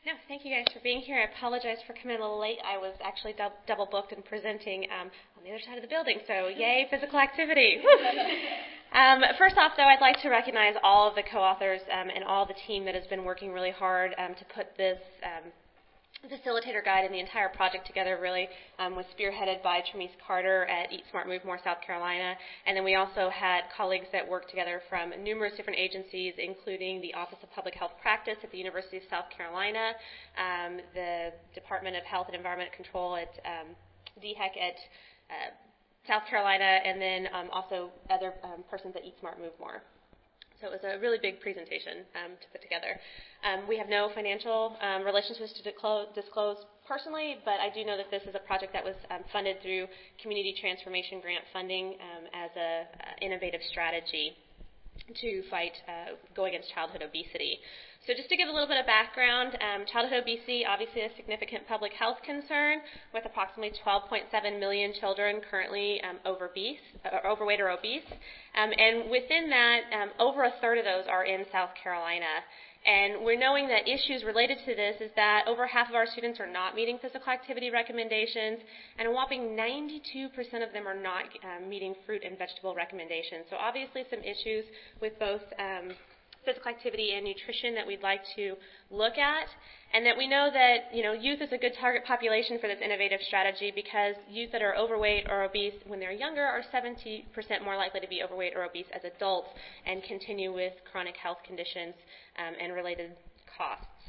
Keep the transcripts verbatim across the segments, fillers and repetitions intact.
No, thank you guys for being here. I apologize for coming a little late. I was actually dub- double booked and presenting um, on the other side of the building, so yay, physical activity. um, first off, though, I'd like to recognize all of the co-authors um, and all the team that has been working really hard um, to put this um, facilitator guide and the entire project together. Really um, was spearheaded by Tremise Carter at Eat Smart Move More South Carolina, and then we also had colleagues that worked together from numerous different agencies, including the Office of Public Health Practice at the University of South Carolina, um, the Department of Health and Environment Control at um, D H E C at uh, South Carolina, and then um, also other um, persons at Eat Smart Move More. So it was a really big presentation um, to put together. Um, we have no financial um, relationships to disclose, disclose personally, but I do know that this is a project that was um, funded through Community Transformation Grant funding um, as an innovative strategy to fight uh, go against childhood obesity. So just to give a little bit of background, um, childhood obesity, obviously a significant public health concern with approximately twelve point seven million children currently um, over obese, or overweight or obese. Um, and within that, um, over a third of those are in South Carolina. And we're knowing that issues related to this is that over half of our students are not meeting physical activity recommendations, and a whopping ninety-two percent of them are not um, meeting fruit and vegetable recommendations. So obviously some issues with both um, physical activity and nutrition that we'd like to look at, and that we know that you know youth is a good target population for this innovative strategy because youth that are overweight or obese when they're younger are seventy percent more likely to be overweight or obese as adults and continue with chronic health conditions um, and related costs.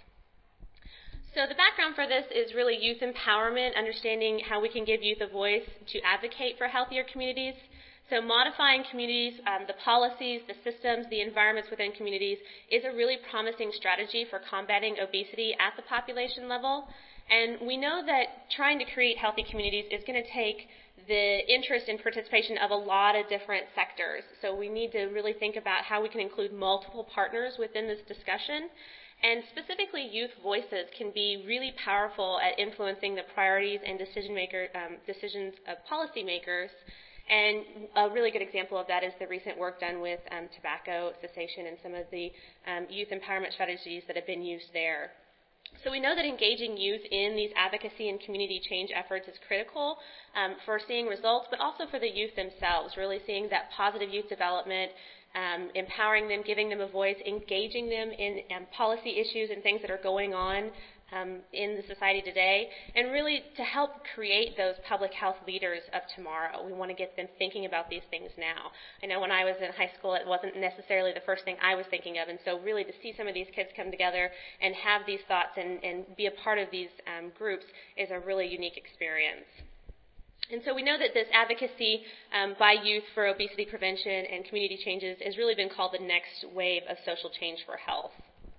So the background for this is really youth empowerment, understanding how we can give youth a voice to advocate for healthier communities. So modifying communities, um, the policies, the systems, the environments within communities is a really promising strategy for combating obesity at the population level. And we know that trying to create healthy communities is going to take the interest and participation of a lot of different sectors. So we need to really think about how we can include multiple partners within this discussion. And specifically, youth voices can be really powerful at influencing the priorities and decision maker, um, decisions of policymakers. And a really good example of that is the recent work done with um, tobacco cessation and some of the um, youth empowerment strategies that have been used there. So we know that engaging youth in these advocacy and community change efforts is critical um, for seeing results, but also for the youth themselves, really seeing that positive youth development, um, empowering them, giving them a voice, engaging them in um, policy issues and things that are going on Um, in the society today, and really to help create those public health leaders of tomorrow. We want to get them thinking about these things now. I know when I was in high school, it wasn't necessarily the first thing I was thinking of, and so really to see some of these kids come together and have these thoughts and, and be a part of these um, groups is a really unique experience. And so we know that this advocacy um, by youth for obesity prevention and community changes has really been called the next wave of social change for health.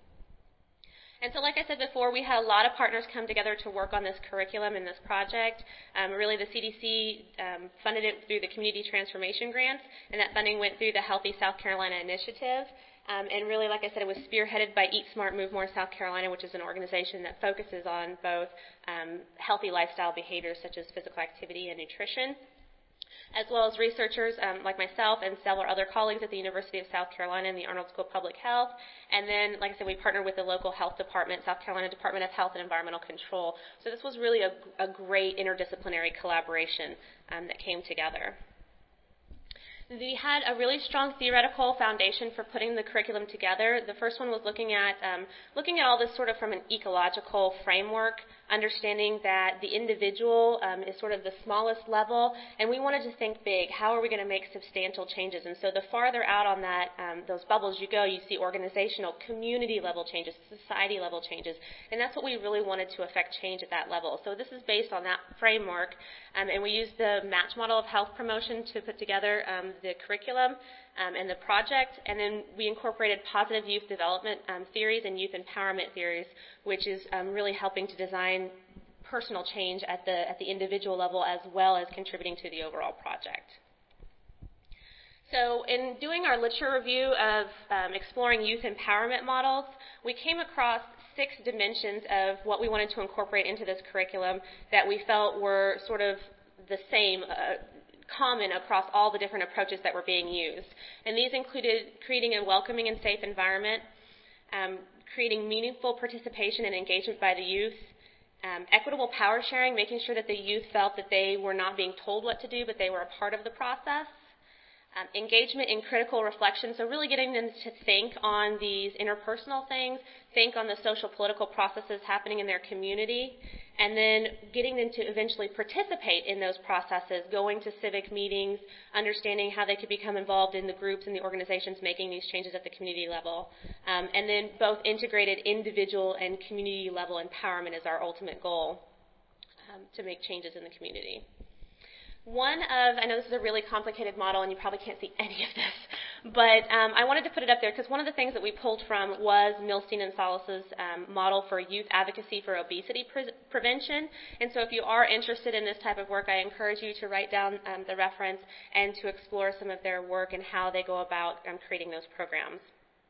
And so like I said before, we had a lot of partners come together to work on this curriculum and this project. Um, really, the C D C um, funded it through the Community Transformation Grants, and that funding went through the Healthy South Carolina Initiative. Um, and really, like I said, it was spearheaded by Eat Smart Move More South Carolina, which is an organization that focuses on both um, healthy lifestyle behaviors such as physical activity and nutrition, as well as researchers um, like myself and several other colleagues at the University of South Carolina and the Arnold School of Public Health. And then, like I said, we partnered with the local health department, South Carolina Department of Health and Environmental Control. So this was really a, a great interdisciplinary collaboration um, that came together. We had a really strong theoretical foundation for putting the curriculum together. The first one was looking at um, looking at all this sort of from an ecological framework, understanding that the individual um, is sort of the smallest level, and we wanted to think big. How are we going to make substantial changes? And so the farther out on that, um, those bubbles you go, you see organizational, community-level changes, society-level changes, and that's what we really wanted to affect change at that level. So this is based on that framework, um, and we used the match model of health promotion to put together um, the curriculum um, and the project, and then we incorporated positive youth development um, theories and youth empowerment theories, which is um, really helping to design personal change at the at the individual level as well as contributing to the overall project. So in doing our literature review of um, exploring youth empowerment models, we came across six dimensions of what we wanted to incorporate into this curriculum that we felt were sort of the same, uh, common across all the different approaches that were being used. And these included creating a welcoming and safe environment, um, creating meaningful participation and engagement by the youth, um, equitable power sharing, making sure that the youth felt that they were not being told what to do, but they were a part of the process, um, engagement in critical reflection, so really getting them to think on these interpersonal things, think on the social political processes happening in their community, and then getting them to eventually participate in those processes, going to civic meetings, understanding how they could become involved in the groups and the organizations making these changes at the community level. Um, and then both integrated individual and community level empowerment is our ultimate goal um, to make changes in the community. One of, I know this is a really complicated model and you probably can't see any of this, but um, I wanted to put it up there because one of the things that we pulled from was Milstein and Salas's um, model for youth advocacy for obesity pre- prevention. And so if you are interested in this type of work, I encourage you to write down um, the reference and to explore some of their work and how they go about um, creating those programs.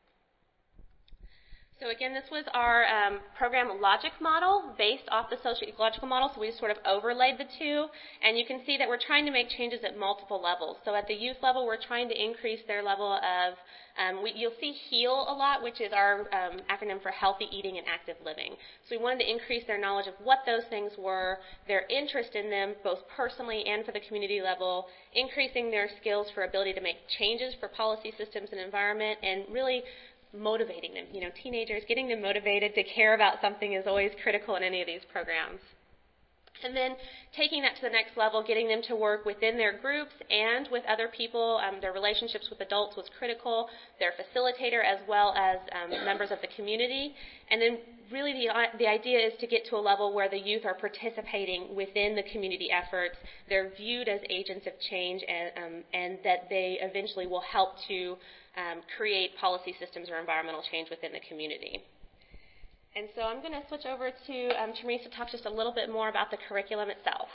So again, this was our um, program logic model based off the socio-ecological model, so we sort of overlaid the two, and you can see that we're trying to make changes at multiple levels. So at the youth level, we're trying to increase their level of, um, we, you'll see HEAL a lot, which is our um, acronym for Healthy Eating and Active Living. So we wanted to increase their knowledge of what those things were, their interest in them, both personally and for the community level, increasing their skills for ability to make changes for policy systems and environment, and really motivating them. You know, teenagers, getting them motivated to care about something is always critical in any of these programs. And then taking that to the next level, getting them to work within their groups and with other people. Um, their relationships with adults was critical, their facilitator as well as um, members of the community. And then really the, the idea is to get to a level where the youth are participating within the community efforts. They're viewed as agents of change and, um, and that they eventually will help to um, create policy systems or environmental change within the community. And so I'm going to switch over to um, Teresa to talk just a little bit more about the curriculum itself.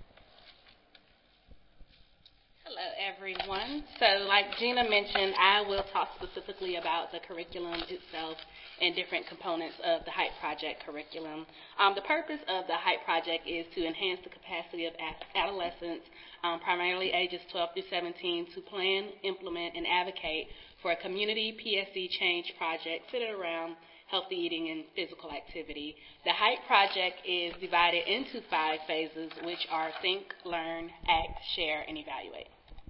Hello, everyone. So like Gina mentioned, I will talk specifically about the curriculum itself and different components of the HYPE project curriculum. Um, the purpose of the HYPE project is to enhance the capacity of adolescents, um, primarily ages twelve through seventeen, to plan, implement, and advocate for a community P S E change project centered around healthy eating and physical activity. The HYPE project is divided into five phases, which are think, learn, act, share, and evaluate.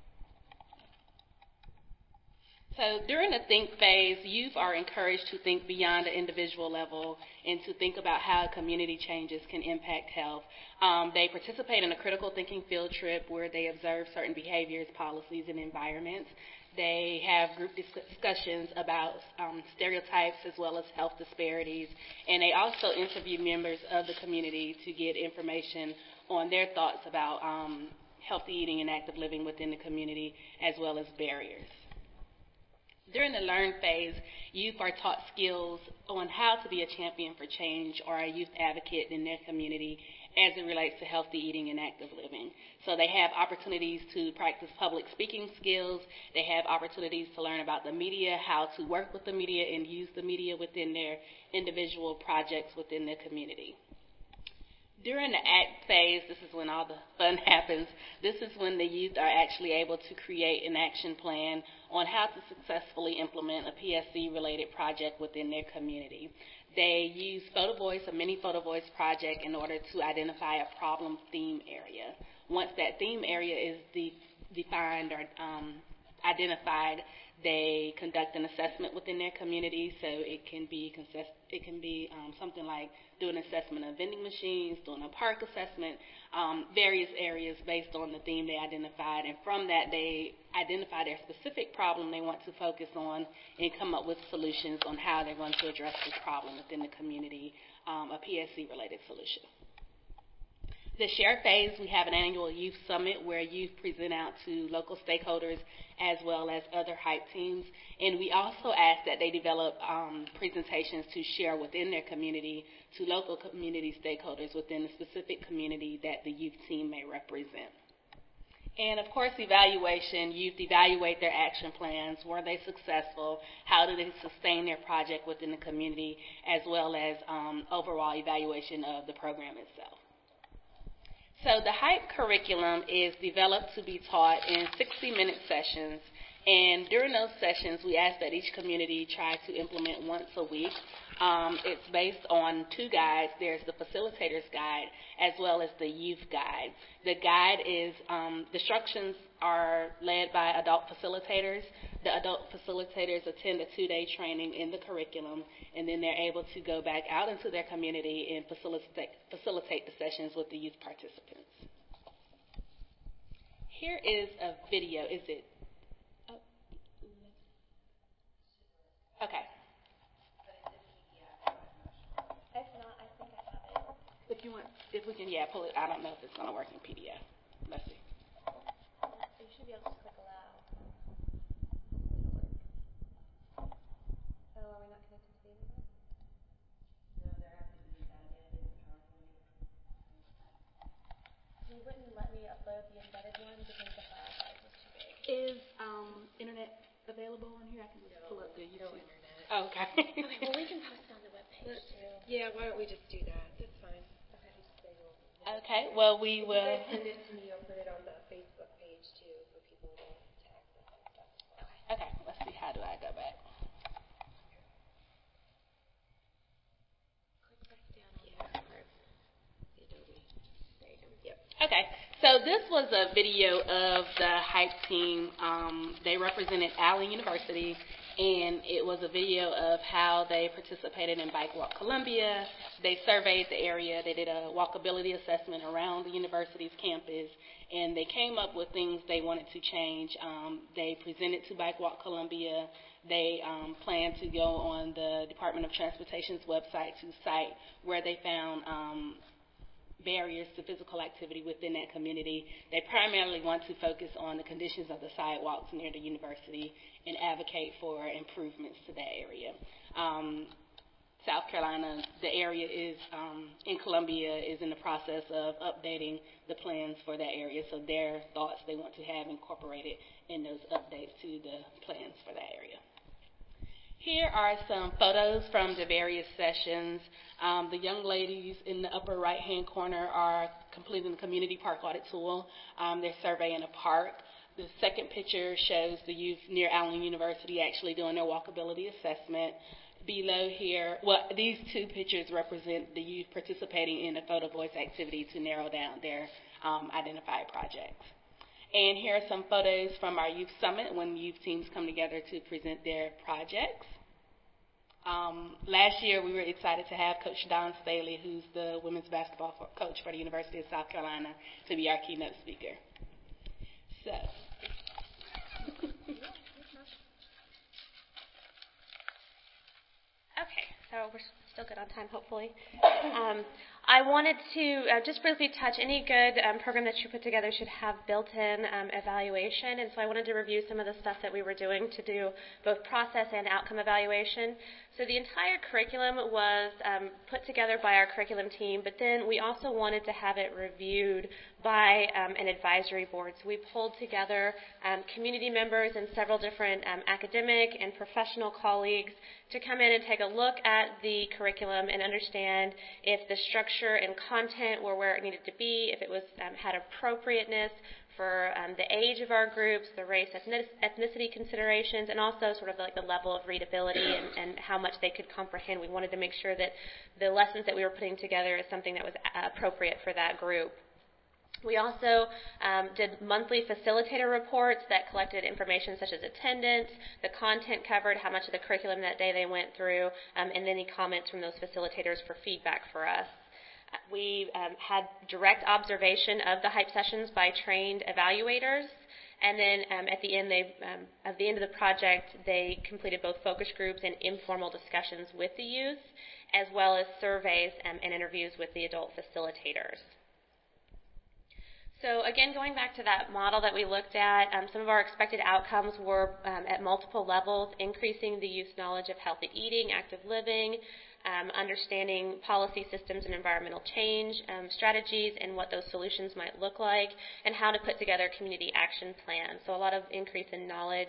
So during the think phase, youth are encouraged to think beyond the individual level and to think about how community changes can impact health. Um, they participate in a critical thinking field trip where they observe certain behaviors, policies, and environments. They have group discussions about um, stereotypes as well as health disparities, and they also interview members of the community to get information on their thoughts about um, healthy eating and active living within the community as well as barriers. During the learn phase, youth are taught skills on how to be a champion for change or a youth advocate in their community as it relates to healthy eating and active living. So they have opportunities to practice public speaking skills. They have opportunities to learn about the media, how to work with the media and use the media within their individual projects within their community. During the ACT phase, this is when all the fun happens. This is when the youth are actually able to create an action plan on how to successfully implement a P S E-related project within their community. They use Photo Voice, a mini Photo Voice project, in order to identify a problem theme area. Once that theme area is de- defined or um, identified, they conduct an assessment within their community. So it can be consist- it can be um, something like doing an assessment of vending machines, doing a park assessment, um, various areas based on the theme they identified. And from that, they identify their specific problem they want to focus on and come up with solutions on how they're going to address this problem within the community, um, a P S E-related solution. The share phase, we have an annual youth summit where youth present out to local stakeholders as well as other HYPE teams. And we also ask that they develop um, presentations to share within their community to local community stakeholders within the specific community that the youth team may represent. And, of course, evaluation. Youth evaluate their action plans. Were they successful? How did they sustain their project within the community, as well as um, overall evaluation of the program itself. So the HYPE curriculum is developed to be taught in sixty-minute sessions, and during those sessions, we ask that each community try to implement once a week. Um, it's based on two guides. There's the facilitator's guide as well as the youth guide. The guide is, um, the instructions are led by adult facilitators. The adult facilitators attend a two-day training in the curriculum, and then they're able to go back out into their community and facilitate, facilitate the sessions with the youth participants. Here is a video. Is it? Oh. Okay. If not, I think I have it. If you want, if we can, yeah, pull it. I don't know if it's going to work in P D F. Let's see. You should be able to click allow. Oh, are we not connected to the internet? No, there has to be that embedded PowerPoint. He wouldn't let me upload the embedded one because the file size was too big. Is um, internet available on here? I can just no, pull up the YouTube. No internet. Oh, okay. Okay, well, we can post it on the webpage too. Yeah, why don't we just do that? That's fine. Okay, well, we If will. you guys send it to me, I'll put it on the Facebook page too for people to, to access and stuff. Okay, let's see. How do I go back? Click back down on Yeah, the Adobe. There you go. Yep. Okay, so this was a video of the Hype team. Um, they represented Allen University, and it was a video of how they participated in Bike Walk Columbia. They surveyed the area. They did a walkability assessment around the university's campus, and they came up with things they wanted to change. Um, they presented to Bike Walk Columbia. They um, plan to go on the Department of Transportation's website to cite where they found um, barriers to physical activity within that community. They primarily want to focus on the conditions of the sidewalks near the university and advocate for improvements to that area. Um, South Carolina, the area is um, in Columbia is in the process of updating the plans for that area, so their thoughts they want to have incorporated in those updates to the plans for that area. Here are some photos from the various sessions. Um, the young ladies in the upper right-hand corner are completing the community park audit tool. Um, they're surveying a park. The second picture shows the youth near Allen University actually doing their walkability assessment. Below here, well, these two pictures represent the youth participating in a photo voice activity to narrow down their um, identified projects. And here are some photos from our youth summit when youth teams come together to present their projects. Um, last year, we were excited to have Coach Don Staley, who's the women's basketball coach for the University of South Carolina, to be our keynote speaker. So. Okay, so we're still good on time, hopefully. Um, I wanted to uh, just briefly touch any good um, program that you put together should have built-in um, evaluation, and so I wanted to review some of the stuff that we were doing to do both process and outcome evaluation. So the entire curriculum was um, put together by our curriculum team, but then we also wanted to have it reviewed by um, an advisory board. So we pulled together um, community members and several different um, academic and professional colleagues to come in and take a look at the curriculum and understand if the structure and content were where it needed to be, if it was um, had appropriateness for um, the age of our groups, the race, ethnicity considerations, and also sort of like the level of readability and, and how much they could comprehend. We wanted to make sure that the lessons that we were putting together is something that was appropriate for that group. We also um, did monthly facilitator reports that collected information such as attendance, the content covered, how much of the curriculum that day they went through, um, and any comments from those facilitators for feedback for us. We um, had direct observation of the Hype sessions by trained evaluators, and then um, at the end, they, um, at the end of the project, they completed both focus groups and informal discussions with the youth, as well as surveys um, and interviews with the adult facilitators. So again, going back to that model that we looked at, um, some of our expected outcomes were um, at multiple levels, increasing the youth's knowledge of healthy eating, active living, um, understanding policy systems and environmental change um, strategies and what those solutions might look like, and how to put together community action plans. So a lot of increase in knowledge.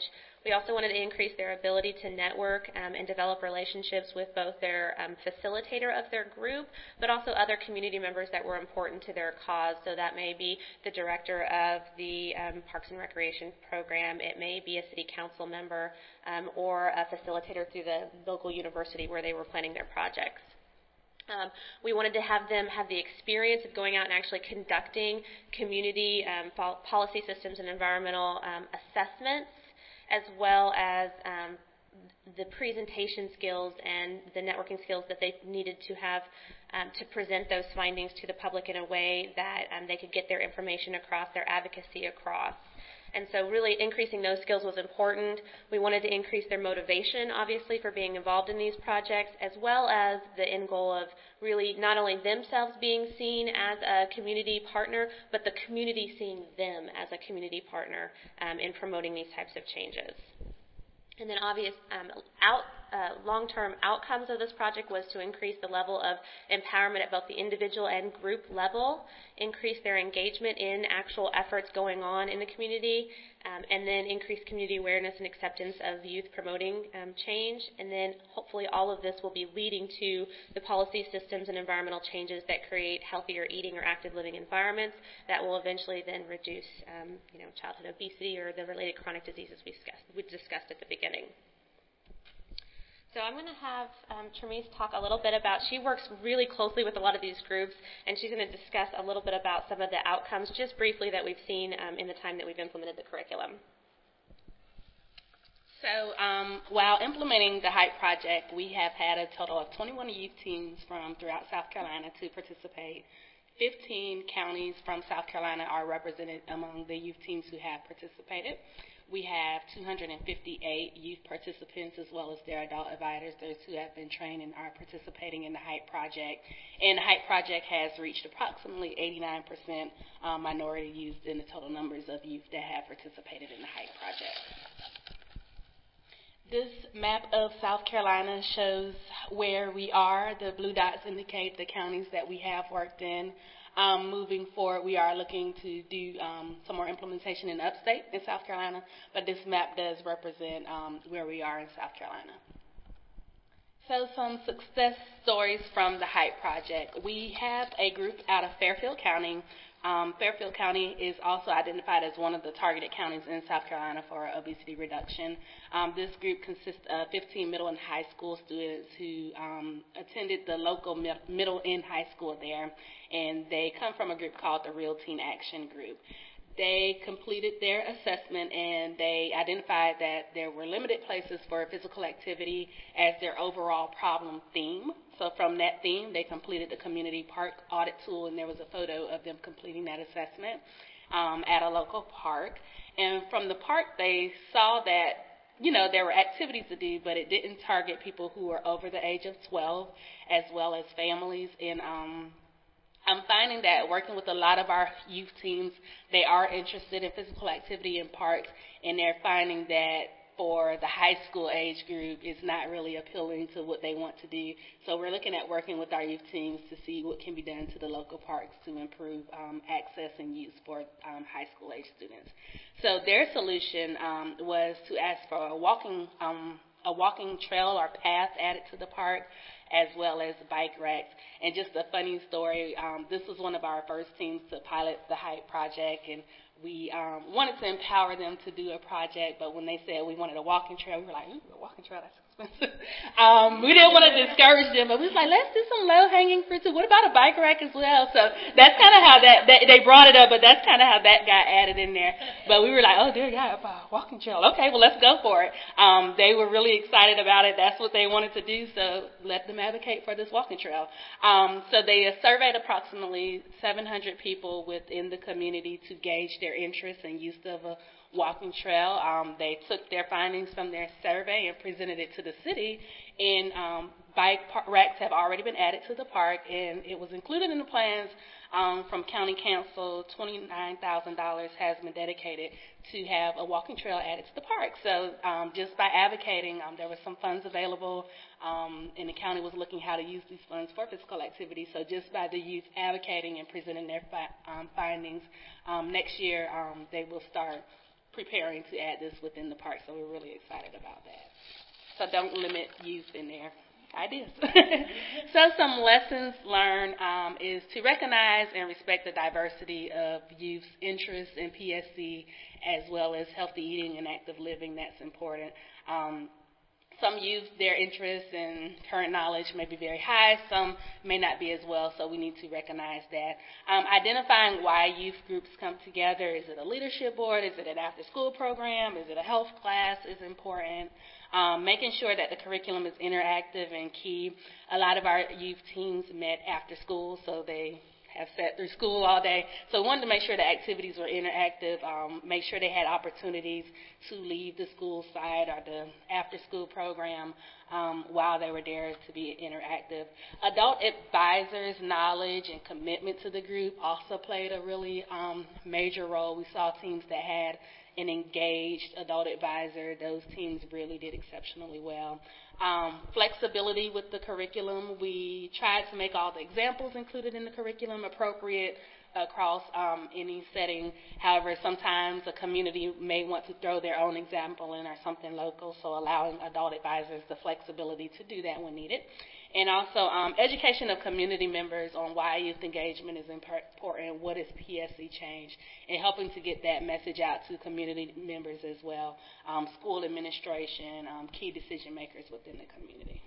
We also wanted to increase their ability to network um, and develop relationships with both their um, facilitator of their group, but also other community members that were important to their cause. So that may be the director of the um, Parks and Recreation program. It may be a city council member um, or a facilitator through the local university where they were planning their projects. Um, we wanted to have them have the experience of going out and actually conducting community um, pol- policy systems and environmental um, assessments, as well as um, the presentation skills and the networking skills that they needed to have um, to present those findings to the public in a way that um, they could get their information across, their advocacy across. And so really increasing those skills was important. We wanted to increase their motivation, obviously, for being involved in these projects, as well as the end goal of really not only themselves being seen as a community partner, but the community seeing them as a community partner um, in promoting these types of changes. And then obvious um, out, uh, long-term outcomes of this project was to increase the level of empowerment at both the individual and group level, increase their engagement in actual efforts going on in the community, um, and then increase community awareness and acceptance of youth promoting um, change. And then hopefully all of this will be leading to the policy systems and environmental changes that create healthier eating or active living environments that will eventually then reduce um, you know, childhood obesity or the related chronic diseases we discussed, we discussed at the beginning. So I'm going to have um, Tremise talk a little bit about, she works really closely with a lot of these groups, and she's going to discuss a little bit about some of the outcomes, just briefly, that we've seen um, in the time that we've implemented the curriculum. So um, while implementing the Hype Project, we have had a total of twenty-one youth teams from throughout South Carolina to participate. fifteen counties from South Carolina are represented among the youth teams who have participated. We have two hundred fifty-eight youth participants as well as their adult advisors who have been trained and are participating in the Hype Project. And the Hype Project has reached approximately eighty-nine percent um, minority youth in the total numbers of youth that have participated in the Hype Project. This map of South Carolina shows where we are. The blue dots indicate the counties that we have worked in. Um, moving forward, we are looking to do um, some more implementation in upstate in South Carolina, but this map does represent um, where we are in South Carolina. So some success stories from the Hype Project. We have a group out of Fairfield County. Um, Fairfield County is also identified as one of the targeted counties in South Carolina for obesity reduction. Um, this group consists of fifteen middle and high school students who um, attended the local mi- middle and high school there, and they come from a group called the Real Teen Action Group. They completed their assessment and they identified that there were limited places for physical activity as their overall problem theme. So from that theme, they completed the community park audit tool, and there was a photo of them completing that assessment um, at a local park. And from the park, they saw that, you know, there were activities to do, but it didn't target people who were over the age of twelve as well as families. And um, I'm finding that working with a lot of our youth teams, they are interested in physical activity in parks, and they're finding that for the high school age group, it's not really appealing to what they want to do. So we're looking at working with our youth teams to see what can be done to the local parks to improve um, access and use for um, high school age students. So their solution um, was to ask for a walking um, a walking trail or path added to the park, as well as bike racks. And just a funny story, um, this was one of our first teams to pilot the Hype Project, and we um, wanted to empower them to do a project, but when they said we wanted a walking trail, we were like, ooh, a walking trail, that's expensive. um, we didn't want to discourage them, but we was like, let's do some low-hanging fruit too. What about a bike rack as well? So that's kind of how that, that, they brought it up, but that's kind of how that got added in there. But we were like, oh, dear God, a walking trail. Okay, well, let's go for it. Um, they were really excited about it. That's what they wanted to do, so let them advocate for this walking trail. Um, so they surveyed approximately seven hundred people within the community to gauge their interest and use of a walking trail. Um, they took their findings from their survey and presented it to the city, and um, bike par- racks have already been added to the park, and it was included in the plans um, from County Council. twenty-nine thousand dollars has been dedicated to have a walking trail added to the park. So um, just by advocating, um, there were some funds available, um, and the county was looking how to use these funds for physical activity. So just by the youth advocating and presenting their fi- um, findings, um, next year um, they will start preparing to add this within the park, so we're really excited about that. So don't limit youth in their ideas. So some lessons learned um, is to recognize and respect the diversity of youth's interests in P S C, as well as healthy eating and active living. That's important. Um, Some youth, their interests and current knowledge may be very high. Some may not be as well, so we need to recognize that. Um, identifying why youth groups come together. Is it a leadership board? Is it an after-school program? Is it a health class? Is important. Um, making sure that the curriculum is interactive and key. A lot of our youth teams met after school, so they have sat through school all day. So we wanted to make sure the activities were interactive, um, make sure they had opportunities to leave the school site or the after-school program um, while they were there to be interactive. Adult advisors' knowledge and commitment to the group also played a really um, major role. We saw teams that had an engaged adult advisor. Those teams really did exceptionally well. Um, flexibility with the curriculum. We tried to make all the examples included in the curriculum appropriate across um, any setting. However, sometimes a community may want to throw their own example in or something local, so allowing adult advisors the flexibility to do that when needed. And also um, education of community members on why youth engagement is important, what is P S C change, and helping to get that message out to community members as well, um, school administration, um, key decision makers within the community.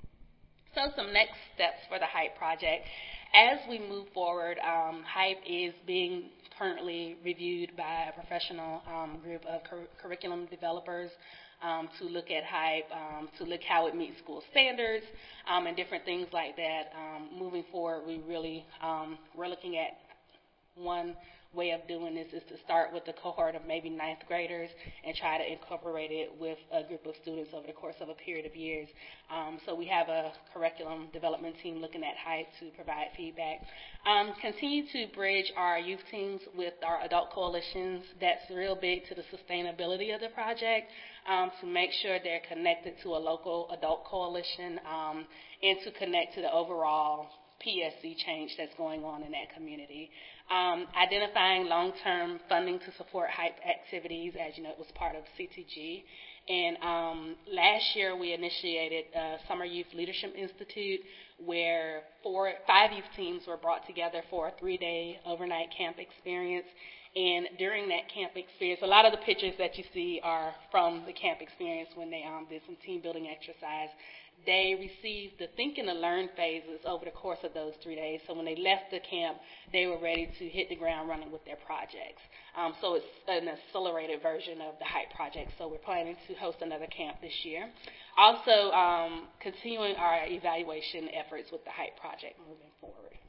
So some next steps for the HYPE project. As we move forward, um, HYPE is being currently reviewed by a professional um, group of cur- curriculum developers um, to look at HYPE, um, to look how it meets school standards, um, and different things like that. Um, moving forward, we really, um, we're looking at one way of doing this is to start with a cohort of maybe ninth graders and try to incorporate it with a group of students over the course of a period of years. Um, so we have a curriculum development team looking at HYPE to provide feedback. Um, continue to bridge our youth teams with our adult coalitions. That's real big to the sustainability of the project, um, to make sure they're connected to a local adult coalition um, and to connect to the overall P S C change that's going on in that community. Um, identifying long-term funding to support HYPE activities. As you know, it was part of C T G. And um, last year we initiated uh, Summer Youth Leadership Institute, where four, five youth teams were brought together for a three-day overnight camp experience. And during that camp experience, a lot of the pictures that you see are from the camp experience when they um, did some team building exercise. They received the think and the learn phases over the course of those three days. So when they left the camp, they were ready to hit the ground running with their projects. Um, so it's an accelerated version of the HYPE project. So we're planning to host another camp this year. Also, um, continuing our evaluation efforts with the HYPE project moving forward.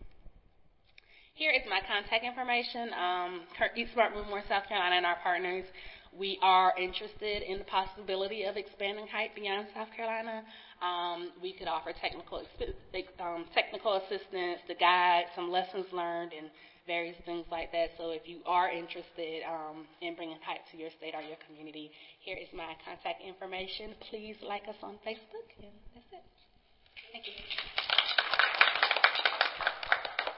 Here is my contact information. Um, East Smart Movement, South Carolina, and our partners. We are interested in the possibility of expanding HYPE beyond South Carolina. Um, we could offer technical um, technical assistance, the guide, some lessons learned, and various things like that. So if you are interested um, in bringing HYPE to your state or your community, here is my contact information. Please like us on Facebook. And that's